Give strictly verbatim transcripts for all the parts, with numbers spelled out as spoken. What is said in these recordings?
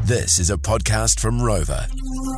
This is a podcast from Rover.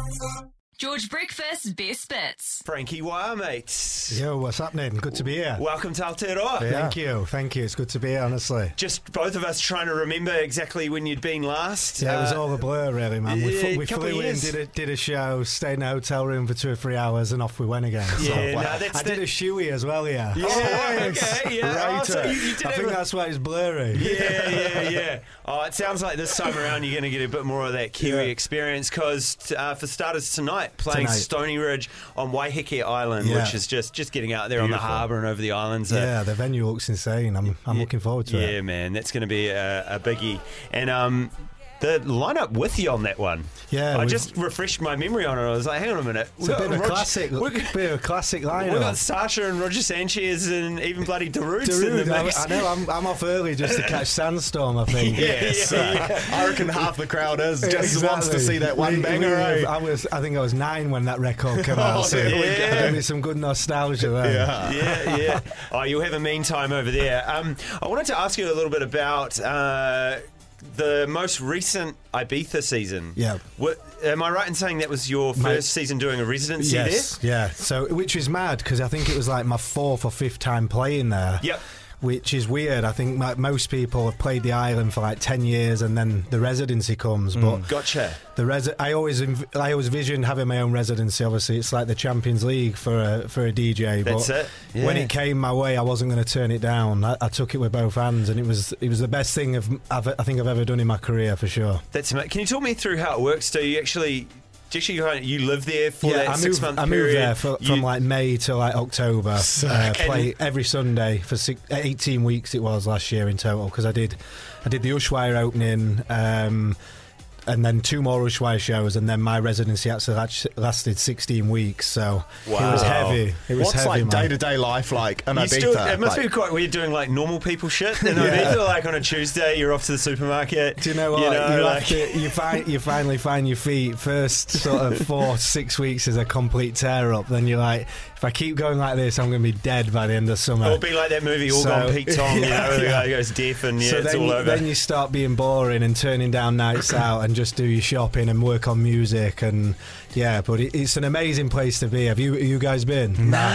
George Breakfast Best Bits. Frankie Wire, mate. Yo, what's happening? Good to be here. Welcome to Aotearoa. Yeah. Thank you, thank you. It's good to be here, honestly. Just both of us trying to remember exactly when you'd been last. Yeah, uh, it was all a blur, really, man. We, yeah, flew, we couple flew of in, years. did a, did a show, stayed in a hotel room for two or three hours, and off we went again. So, Yeah, wow. no, that's I did the- a shoey as well, yeah. Yeah, Oh, okay, yeah. Right. Oh, so you- you did I have think a- that's why it's blurry. Yeah, yeah, yeah. Oh, it sounds like this time around you're going to get a bit more of that Kiwi Yeah. experience because, uh, for starters, tonight, playing Tonight. Stony Ridge on Waiheke Island, Yeah. which is just, just getting out there on the Beautiful. harbour and over the islands. Uh, Yeah, the venue looks insane. I'm I'm Yeah. looking forward to yeah, it. man, that's going to be a, a biggie. And um, the lineup with you on that one, Yeah, I we've- just refreshed my memory on it. I was like, hang on a minute, It's a bit of a classic, We bit of a classic we got lineup. Sasha and Roger Sanchez and even bloody Darude's in Darude, the I, mix. I know, I'm, I'm off early just to catch Sandstorm, I think. Yes, yeah, yeah. I reckon half the crowd is just Exactly. wants to see that one We- banger. we- eh? I was, I think I was nine when that record came out. Oh, So there we there's go. gonna be some good nostalgia there. Yeah. yeah, yeah. Oh, you'll have a mean time over there. Um, I wanted to ask you a little bit about uh, the most recent Ibiza season. Yeah. What, am I right in saying that was your first Mate. season doing a residency Yes, yeah. So, which is mad because I think it was like my fourth or fifth time playing there. there? Yep. Which is weird. I think like, most people have played the island for like ten years and then the residency comes. But Gotcha. the resi- I always env- I always visioned having my own residency. Obviously, it's like the Champions League for a for a D J. That's but it. when Yeah. it came my way, I wasn't going to turn it down. I, I took it with both hands, and it was it was the best thing of, I've, I think I've ever done in my career for sure. That's ama- Can you talk me through how it works? Do you actually, do you actually you live there for that I six moved, month I period? moved there for, You- from like May to like October. Uh, play And- every Sunday for six, eighteen weeks it was last year in total because I did I did the Ushuaia opening. Um, and then two more Ushuaia shows, and then my residency actually last- lasted sixteen weeks. So it Wow. was heavy. It was What's heavy, like man. day to day life like in You Ibiza? still, it must Like- be quite weird doing like normal people shit. You know, Yeah. Ibiza, like on a Tuesday, you're off to the supermarket. Do you know what? You You, know, have like- to, you, find, you finally find your feet. First sort of four, six weeks is a complete tear up. Then you're like, if I keep going like this, I'm going to be dead by the end of summer. It'll be like that movie All So- Gone Pete Tong, you know, Yeah, where the yeah. guy goes deaf and yeah, so it's then, all you, over. then you start being boring and turning down nights out and just do your shopping and work on music and yeah. But it, it's an amazing place to be. Have you you guys been? Nah.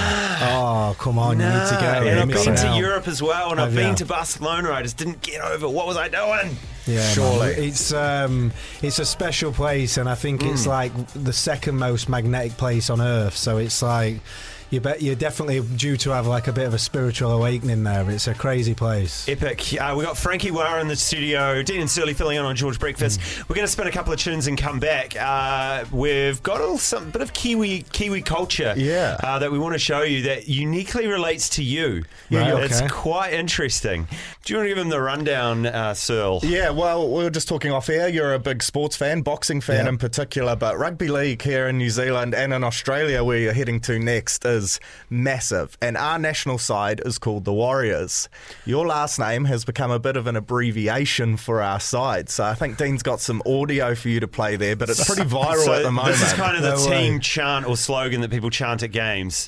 Oh come on, you need to go. and You're I've been missing to out. Europe as well, and Have I've been ya? to Barcelona. I just didn't get over. What was I doing? Yeah, Surely. man. It's um, it's a special place, and I think Mm. it's like the second most magnetic place on earth. So it's like you bet you're definitely due to have like a bit of a spiritual awakening there. It's a crazy place. Epic. Uh, we got Frankie Wire in the studio, Dean and Surly filling in on George Breakfast. Mm. We're going to spin a couple of tunes and come back. Uh, we've got a little, some bit of Kiwi Kiwi culture Yeah. uh, that we want to show you that uniquely relates to you. Right, Uh, It's okay. quite interesting. Do you want to give him the rundown, uh, Searle? Yeah, well, we were just talking off air. You're a big sports fan, boxing fan Yeah. in particular, but rugby league here in New Zealand and in Australia, where you're heading to next, is massive. And our national side is called the Warriors. Your last name has become a bit of an abbreviation for our side, so I think Dean's got some audio for you to play there, but it's pretty viral So at the moment. this is kind of the No way. team chant or slogan that people chant at games.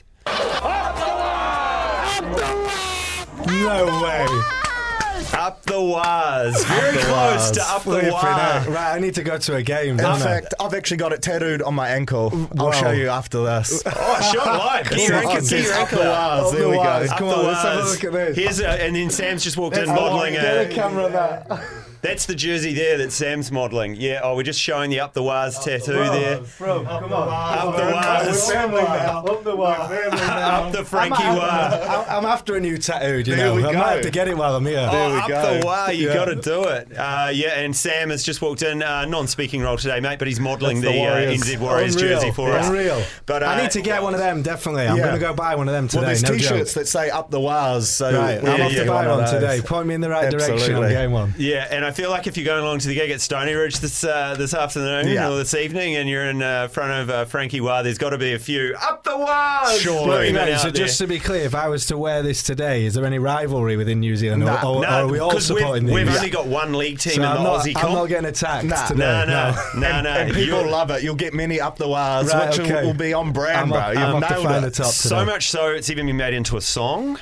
No way. Up the Waz. Very the close Waz. to up the Flipping Waz. heck. Right, I need to go to a game. In don't I? fact, I've actually got it tattooed on my ankle. I'll Wow. show you after this. Oh, sure, live. Get your Come ankle, on, get your up ankle the out. Waz. There we go. Waz. Up Come the on, let's have a Waz. look at this. Here's a, and then Sam's just walked in Oh, modelling get a a. camera there. That's the jersey there that Sam's modelling. Yeah. Oh, we're just showing the up the Waz tattoo there. Bro, come on. Up the Waz. family now. Up the Waz. Up the Frankie Waz. I'm after a new tattoo, you There know. we I go. might have to get it while I'm here. Oh, we up go. the Waz. You Yeah. got to do it. Uh, yeah. And Sam has just walked in, uh, non-speaking role today, mate, but he's modelling That's the, the uh, Warriors. N Z Warriors Unreal. jersey for us. Unreal. But uh, I need to get one of them, definitely. I'm Yeah. going to go buy one of them today. Well, there's no t-shirts joke. that say up the Waz. So Right, we I'm yeah, off yeah, to buy one one of those. today. Point me in the right direction. I'm Absolutely. getting one. Yeah, and I feel like if you're going along to the gig at Stony Ridge this uh, this afternoon Yeah. or this evening, and you're in uh, front of uh, Frankie Wah, there's got to be a few up the Waz. Surely. Screaming Right, out so there. just to be clear, if I was to wear this today, is there any rivalry within New Zealand, Nah, or, or, no, or are we all 'cause we've, supporting we've these? only got one league team So in I'm the not, Aussie I'm comp. not getting attacked Nah. today. No, no, no, no. And people You're- love it. You'll get many up the Waz, Right, which okay. will be on brand, I'm bro. up- You've I'm up to nailed find it. the top So today. much so, it's even been made into a song.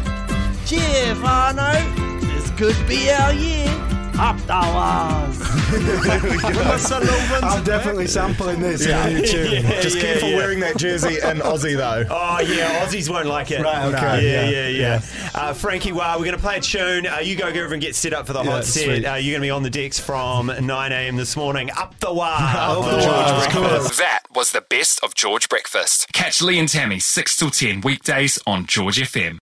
Giovanno, this could be our year. Up the Waz. I'm definitely sampling this. Yeah. in a new tune. Yeah, Just yeah, careful yeah. wearing that jersey in Aussie though. Oh, yeah, Aussies won't like it. Right, okay, Yeah, yeah, yeah, yeah. Uh, Frankie, wow, we're going to play a tune. Uh, you go over and get set up for the Yeah, hot set. sweet. Uh, you're going to be on the decks from nine a.m. this morning. Up the wah. Up on the George wah, of Breakfast. course. That was the best of George Breakfast. Catch Lee and Tammy six till ten weekdays on George F M.